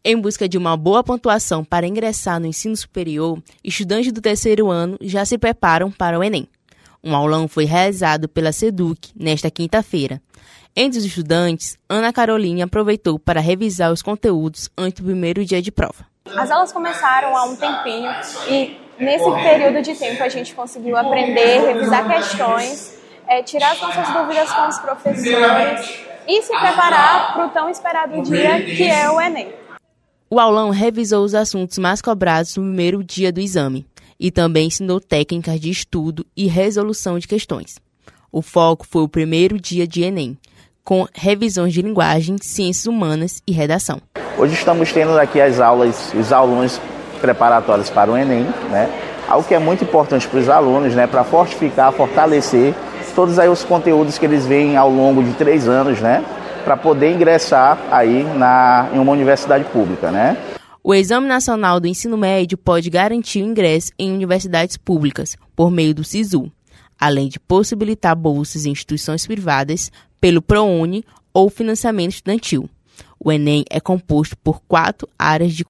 Em busca de uma boa pontuação para ingressar no ensino superior, estudantes do terceiro ano já se preparam para o Enem. Um aulão foi realizado pela SEDUC nesta quinta-feira. Entre os estudantes, Ana Caroline aproveitou para revisar os conteúdos antes do primeiro dia de prova. As aulas começaram há um tempinho e nesse período de tempo a gente conseguiu aprender, revisar questões, tirar as nossas dúvidas com os professores e se preparar para o tão esperado dia que é o Enem. O aulão revisou os assuntos mais cobrados no primeiro dia do exame e também ensinou técnicas de estudo e resolução de questões. O foco foi o primeiro dia de Enem, com revisões de linguagem, ciências humanas e redação. Hoje estamos tendo aqui as aulas, os aulões preparatórios para o Enem, né? Algo que é muito importante para os alunos, né? Para fortificar, fortalecer todos aí os conteúdos que eles veem ao longo de 3 anos, né? Para poder ingressar aí em uma universidade pública, né? O Exame Nacional do Ensino Médio pode garantir o ingresso em universidades públicas por meio do SISU, além de possibilitar bolsas em instituições privadas pelo ProUni ou financiamento estudantil. O Enem é composto por 4 áreas de